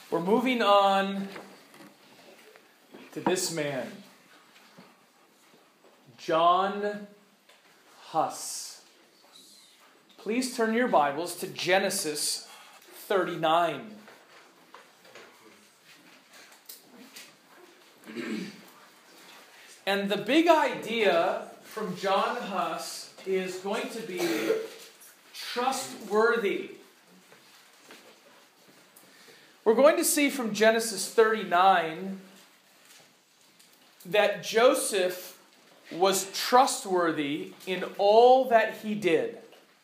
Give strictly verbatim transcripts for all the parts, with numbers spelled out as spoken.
We're moving on to this man, John Huss. Please turn your Bibles to Genesis thirty-nine. And the big idea from John Huss is going to be trustworthy. We're going to see from Genesis thirty-nine that Joseph was trustworthy in all that he did.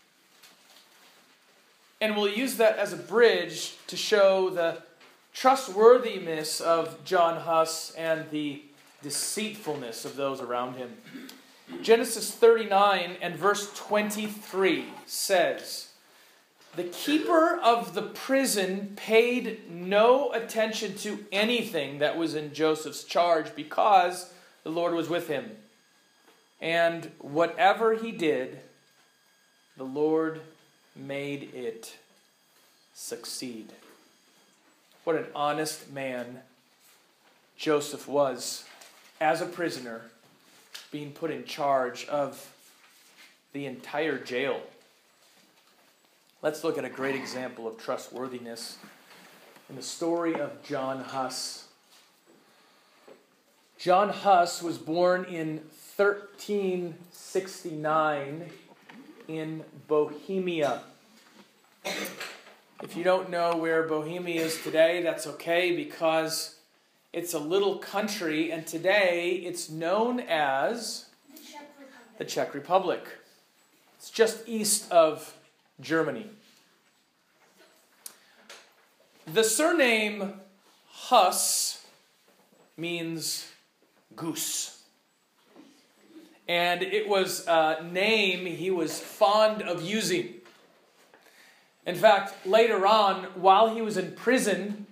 And we'll use that as a bridge to show the trustworthiness of John Huss and the deceitfulness of those around him. Genesis thirty-nine and verse twenty-three says, "The keeper of the prison paid no attention to anything that was in Joseph's charge because the Lord was with him. And whatever he did, the Lord made it succeed." What an honest man Joseph was as a prisoner, being put in charge of the entire jail. Let's look at a great example of trustworthiness in the story of John Huss. John Huss was born in thirteen sixty-nine in Bohemia. If you don't know where Bohemia is today, that's okay, because it's a little country, and today it's known as The Czech Republic. the Czech Republic. It's just east of Germany. The surname Huss means goose. And it was a name he was fond of using. In fact, later on, while he was in prison,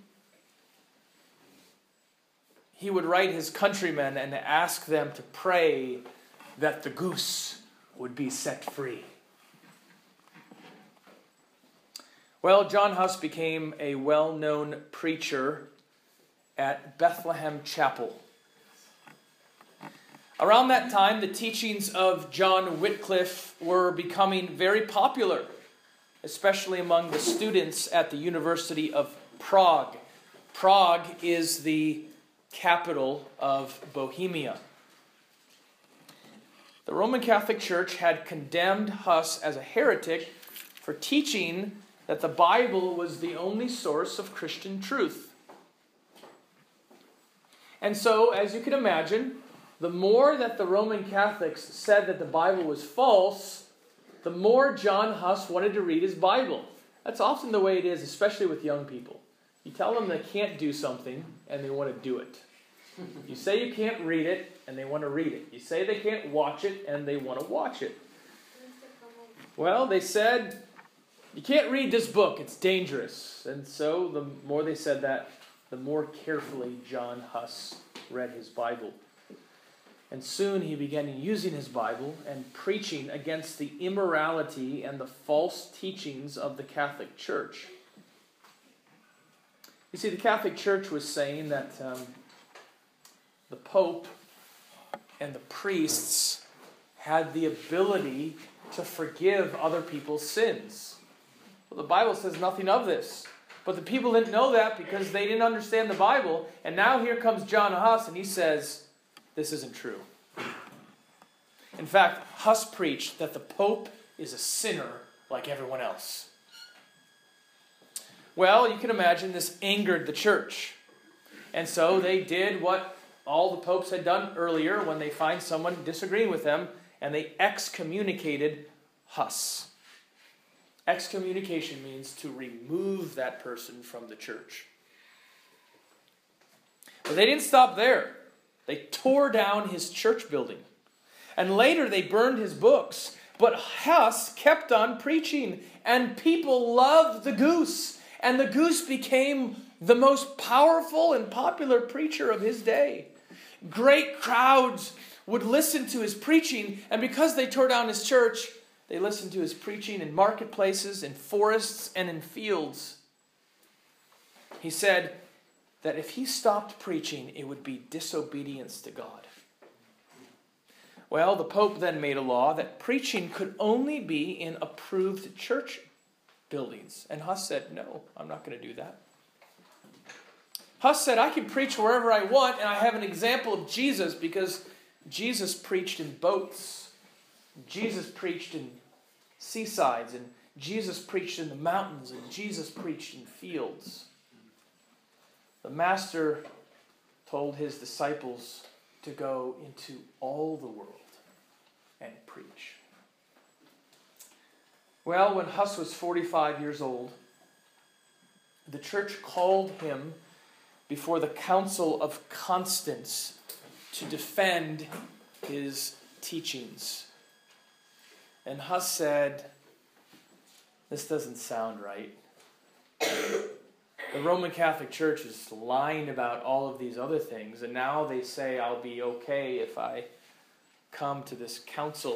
he would write his countrymen and ask them to pray that the goose would be set free. Well, John Huss became a well-known preacher at Bethlehem Chapel. Around that time, the teachings of John Wycliffe were becoming very popular, especially among the students at the University of Prague. Prague is the capital of Bohemia. The Roman Catholic Church had condemned Huss as a heretic for teaching that the Bible was the only source of Christian truth. And so, as you can imagine, the more that the Roman Catholics said that the Bible was false, the more John Huss wanted to read his Bible. That's often the way it is, especially with young people. You tell them they can't do something, and they want to do it. You say you can't read it, and they want to read it. You say they can't watch it, and they want to watch it. Well, they said, you can't read this book, it's dangerous. And so the more they said that, the more carefully John Huss read his Bible. And soon he began using his Bible and preaching against the immorality and the false teachings of the Catholic Church. You see, the Catholic Church was saying that um, the Pope and the priests had the ability to forgive other people's sins. Well, the Bible says nothing of this. But the people didn't know that because they didn't understand the Bible. And now here comes John Huss and he says, this isn't true. In fact, Huss preached that the Pope is a sinner like everyone else. Well, you can imagine this angered the church. And so they did what all the popes had done earlier when they find someone disagreeing with them, and they excommunicated Huss. Excommunication means to remove that person from the church. But they didn't stop there. They tore down his church building. And later they burned his books. But Huss kept on preaching, and people loved the goose. And the goose became the most powerful and popular preacher of his day. Great crowds would listen to his preaching, and because they tore down his church, they listened to his preaching in marketplaces, in forests, and in fields. He said that if he stopped preaching, it would be disobedience to God. Well, the Pope then made a law that preaching could only be in approved church buildings. And Huss said, no, I'm not going to do that. Huss said, I can preach wherever I want, and I have an example of Jesus because Jesus preached in boats. Jesus preached in seasides, and Jesus preached in the mountains, and Jesus preached in fields. The Master told his disciples to go into all the world and preach. Well, when Huss was forty-five years old, the church called him before the Council of Constance to defend his teachings. And Huss said, this doesn't sound right. The Roman Catholic Church is lying about all of these other things, and now they say I'll be okay if I come to this council.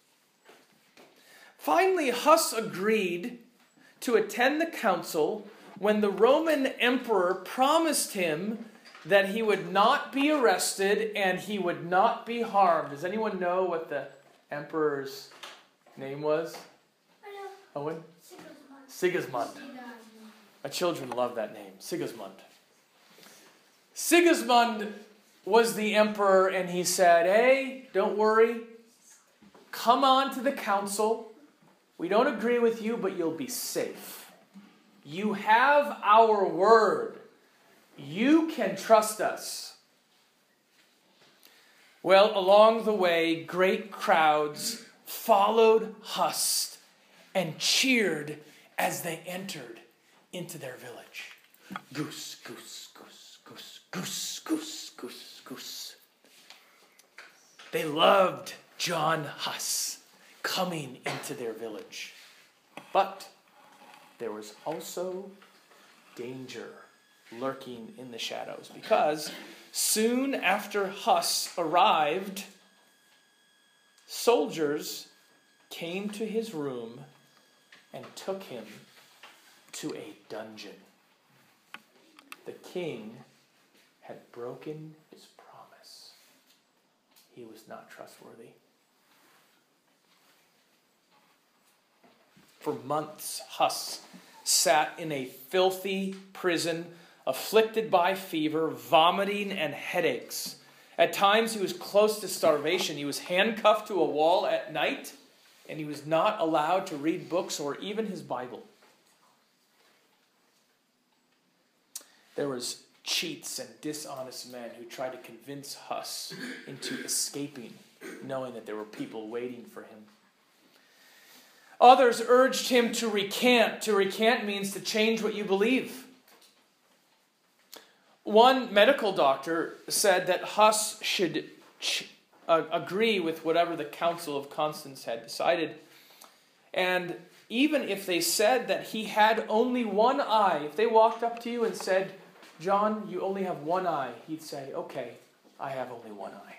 Finally, Huss agreed to attend the council when the Roman emperor promised him that he would not be arrested and he would not be harmed. Does anyone know what the emperor's name was? I know. Owen? Sigismund. Sigismund. My children love that name, Sigismund. Sigismund was the emperor, and he said, hey, don't worry. Come on to the council. We don't agree with you, but you'll be safe. You have our word. You can trust us. Well, along the way, great crowds followed Huss and cheered as they entered into their village. Goose, goose, goose, goose, goose, goose, goose, goose. They loved John Huss coming into their village. But there was also danger lurking in the shadows, because soon after Huss arrived, soldiers came to his room and took him to a dungeon. The king had broken his promise. He was not trustworthy. For months, Huss sat in a filthy prison, afflicted by fever, vomiting, and headaches. At times, he was close to starvation. He was handcuffed to a wall at night, and he was not allowed to read books or even his Bible. There was cheats and dishonest men who tried to convince Huss into escaping, knowing that there were people waiting for him. Others urged him to recant. To recant means to change what you believe. One medical doctor said that Huss should ch- uh, agree with whatever the Council of Constance had decided. And even if they said that he had only one eye, if they walked up to you and said, John, you only have one eye, he'd say, okay, I have only one eye.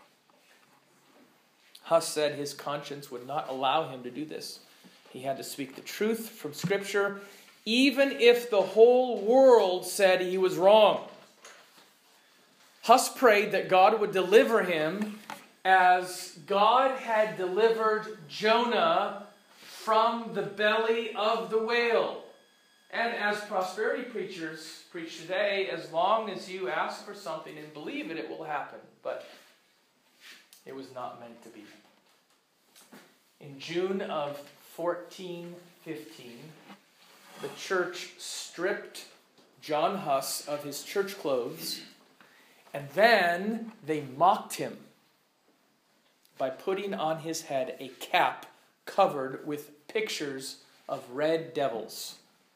Huss said his conscience would not allow him to do this. He had to speak the truth from Scripture, even if the whole world said he was wrong. Huss prayed that God would deliver him as God had delivered Jonah from the belly of the whale. And as prosperity preachers preach today, as long as you ask for something and believe it, it will happen. But it was not meant to be. In June of fourteen fifteen, the church stripped John Huss of his church clothes, and then they mocked him by putting on his head a cap covered with pictures of red devils.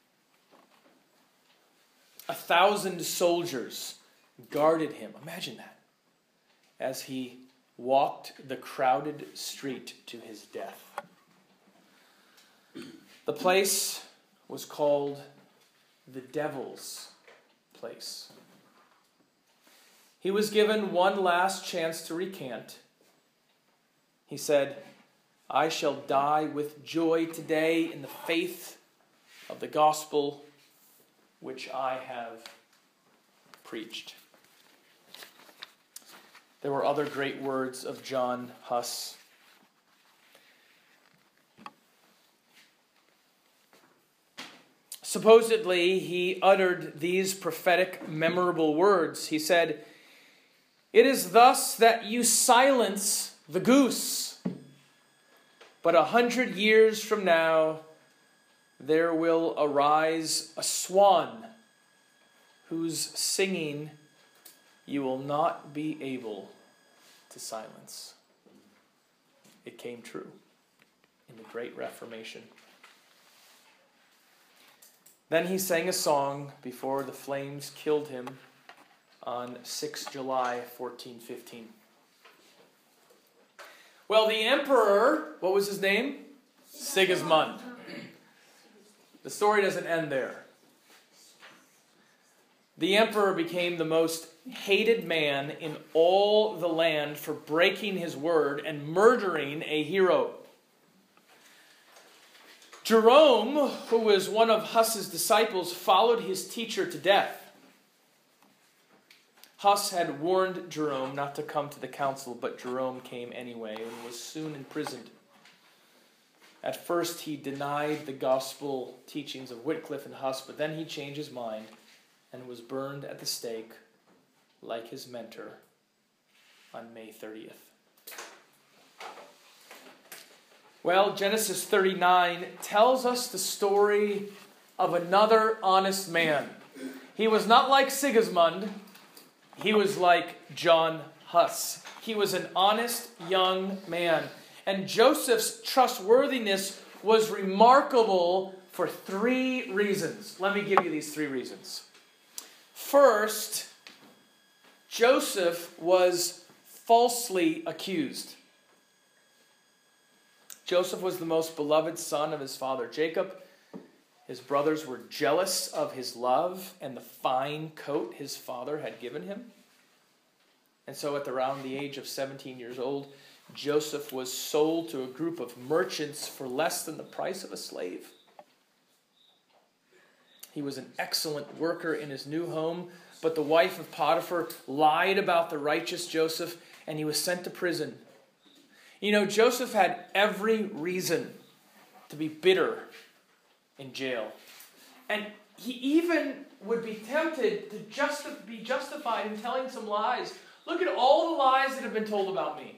A thousand soldiers guarded him. Imagine that. As he walked the crowded street to his death. The place was called the Devil's Place. He was given one last chance to recant. He said, I shall die with joy today in the faith of the gospel, which I have preached. There were other great words of John Huss. Supposedly, he uttered these prophetic, memorable words. He said, "It is thus that you silence the goose. But a hundred years from now, there will arise a swan whose singing you will not be able to silence." It came true in the Great Reformation. Then he sang a song before the flames killed him on the sixth of July, fourteen fifteen. Well, the emperor, what was his name? Sigismund. The story doesn't end there. The emperor became the most hated man in all the land for breaking his word and murdering a hero. Jerome, who was one of Huss's disciples, followed his teacher to death. Huss had warned Jerome not to come to the council, but Jerome came anyway and was soon imprisoned. At first he denied the gospel teachings of Wycliffe and Huss, but then he changed his mind and was burned at the stake like his mentor on May thirtieth. Well, Genesis thirty-nine tells us the story of another honest man. He was not like Sigismund. He was like John Huss. He was an honest young man. And Joseph's trustworthiness was remarkable for three reasons. Let me give you these three reasons. First, Joseph was falsely accused. Joseph was the most beloved son of his father Jacob. His brothers were jealous of his love and the fine coat his father had given him. And so at around the age of seventeen years old, Joseph was sold to a group of merchants for less than the price of a slave. He was an excellent worker in his new home, but the wife of Potiphar lied about the righteous Joseph, and he was sent to prison. You know, Joseph had every reason to be bitter in jail. And he even would be tempted to just be justified in telling some lies. Look at all the lies that have been told about me.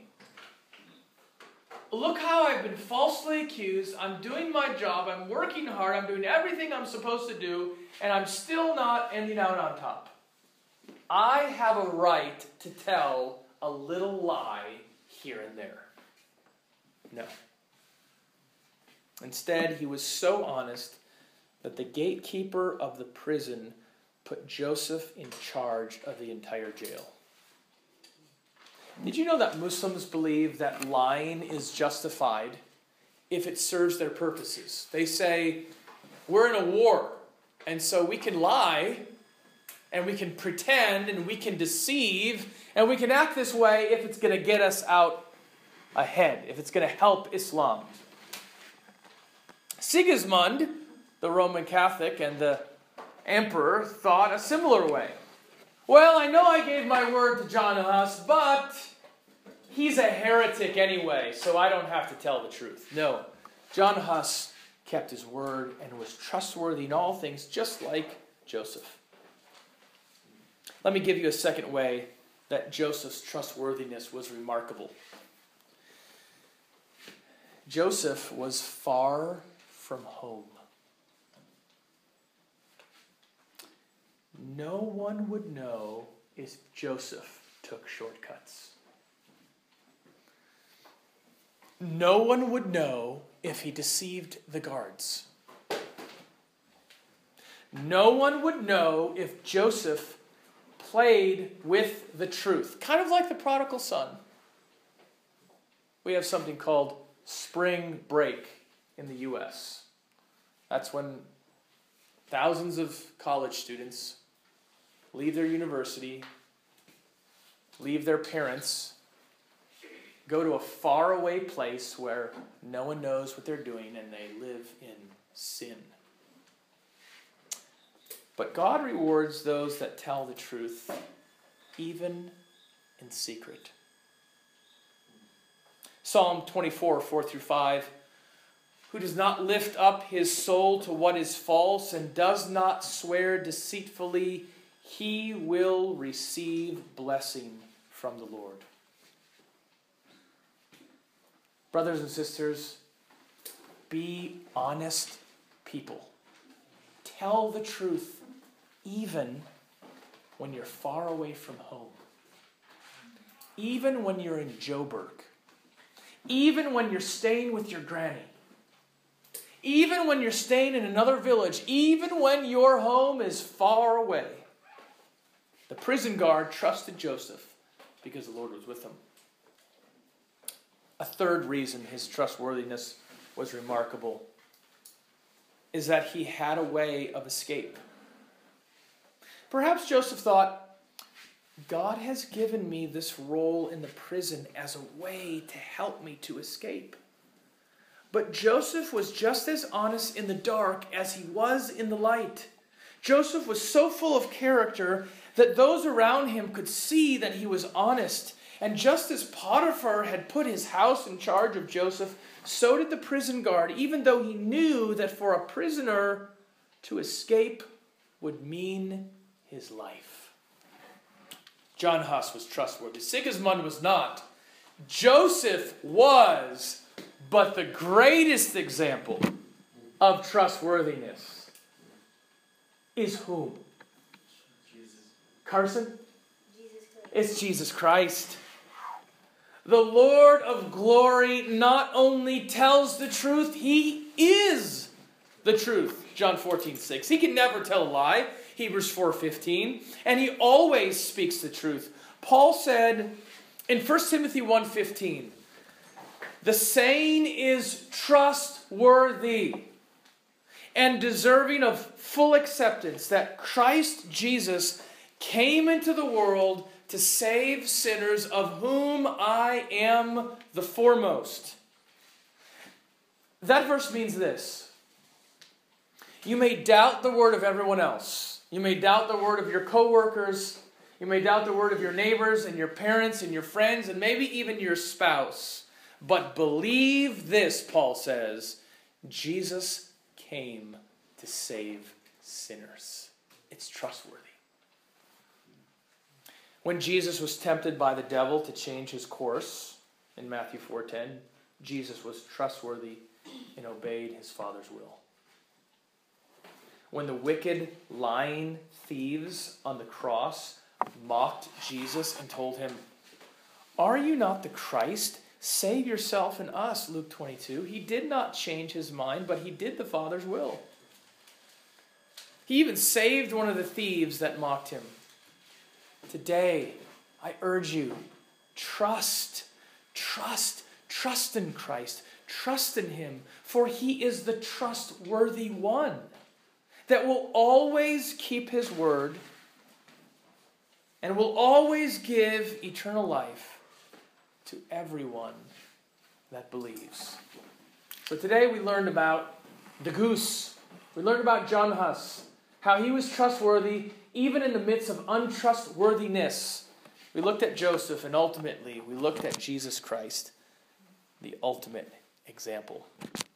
Look how I've been falsely accused. I'm doing my job. I'm working hard. I'm doing everything I'm supposed to do. And I'm still not ending out on top. I have a right to tell a little lie here and there. No. Instead, he was so honest that the gatekeeper of the prison put Joseph in charge of the entire jail. Did you know that Muslims believe that lying is justified if it serves their purposes? They say, we're in a war, and so we can lie, and we can pretend, and we can deceive, and we can act this way if it's going to get us out ahead, if it's going to help Islam. Sigismund, the Roman Catholic and the emperor, thought a similar way. Well, I know I gave my word to John Huss, but he's a heretic anyway, so I don't have to tell the truth. No, John Huss kept his word and was trustworthy in all things, just like Joseph. Let me give you a second way that Joseph's trustworthiness was remarkable. Joseph was far from home. No one would know if Joseph took shortcuts. No one would know if he deceived the guards. No one would know if Joseph played with the truth. Kind of like the prodigal son. We have something called spring break in the U S. That's when thousands of college students leave their university, leave their parents, go to a faraway place where no one knows what they're doing and they live in sin. but God rewards those that tell the truth, even in secret. Psalm twenty-four, four through five. Who does not lift up his soul to what is false and does not swear deceitfully, he will receive blessing from the Lord. Brothers and sisters, be honest people. Tell the truth even when you're far away from home. Even when you're in Joburg. Even when you're staying with your granny. Even when you're staying in another village. Even when your home is far away. The prison guard trusted Joseph because the Lord was with him. A third reason his trustworthiness was remarkable is that he had a way of escape. Perhaps Joseph thought, God has given me this role in the prison as a way to help me to escape. But Joseph was just as honest in the dark as he was in the light. Joseph was so full of character that those around him could see that he was honest. And just as Potiphar had put his house in charge of Joseph, so did the prison guard, even though he knew that for a prisoner to escape would mean his life. John Huss was trustworthy. Sigismund was not. Joseph was, but the greatest example of trustworthiness is whom? Jesus. Carson? Jesus Christ. It's Jesus Christ. The Lord of glory not only tells the truth, he is the truth. John fourteen six. He can never tell a lie. Hebrews four fifteen. And he always speaks the truth. Paul said in First Timothy one fifteen, the saying is trustworthy and deserving of full acceptance that Christ Jesus came into the world to save sinners, of whom I am the foremost. That verse means this. You may doubt the word of everyone else. You may doubt the word of your coworkers. You may doubt the word of your neighbors and your parents and your friends and maybe even your spouse. But believe this, Paul says, Jesus came to save sinners. It's trustworthy. When Jesus was tempted by the devil to change his course, in Matthew four ten, Jesus was trustworthy and obeyed his Father's will. When the wicked, lying thieves on the cross mocked Jesus and told him, "Are you not the Christ? Save yourself and us," Luke twenty-two. He did not change his mind, but he did the Father's will. He even saved one of the thieves that mocked him. Today, I urge you, trust, trust, trust in Christ. Trust in him, for he is the trustworthy one that will always keep his word and will always give eternal life to everyone that believes. So today we learned about the goose. We learned about John Huss, how he was trustworthy even in the midst of untrustworthiness. We looked at Joseph, and ultimately we looked at Jesus Christ, the ultimate example.